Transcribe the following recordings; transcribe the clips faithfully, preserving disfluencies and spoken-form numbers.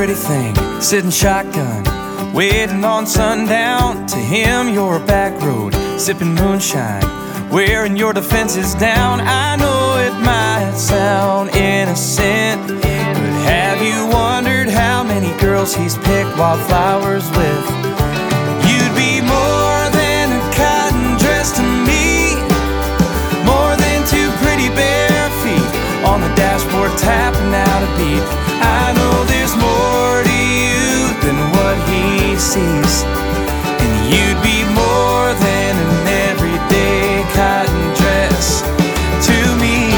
pretty thing, sitting shotgun, waiting on sundown. To him you're a back road, sipping moonshine, wearing your defenses down. I know it might sound innocent, but have you wondered how many girls he's picked wildflowers with? You'd be more than a cotton dress to me, more than two pretty bare feet on the dashboard tapping out a beat. I know there's more to you than what he sees, and you'd be more than an everyday cotton dress to me.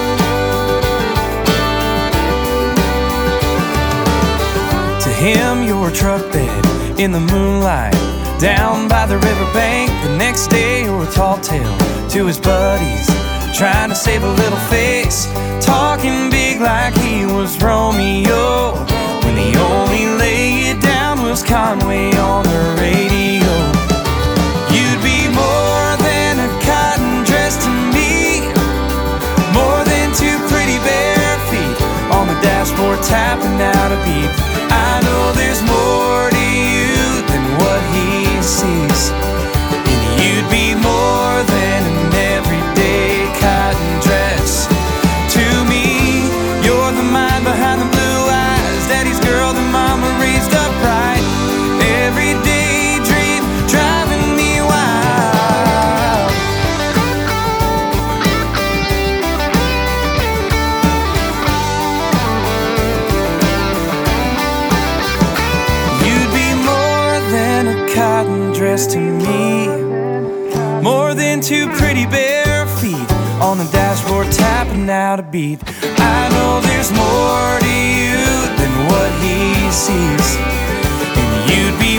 To him you're a truck bed in the moonlight, down by the riverbank. The next day you're a tall tale to his buddies, trying to save a little face, talking big like he was Romeo, when the only lay it down was Conway on the radio. You'd be more than a cotton dress to me, more than two pretty bare feet on the dashboard tapping out a beat. I know there's more to you than what he sees, and you'd be more than an everyday cotton dress to me. You're the mind behind the blue eyes, daddy's girl, the mama raised up right. Everyday dream driving me wild. You'd be more than a cotton dress to me, more than two pretty bare feet on the dashboard tapping out a beat. I know there's more to you than what he sees, and you'd be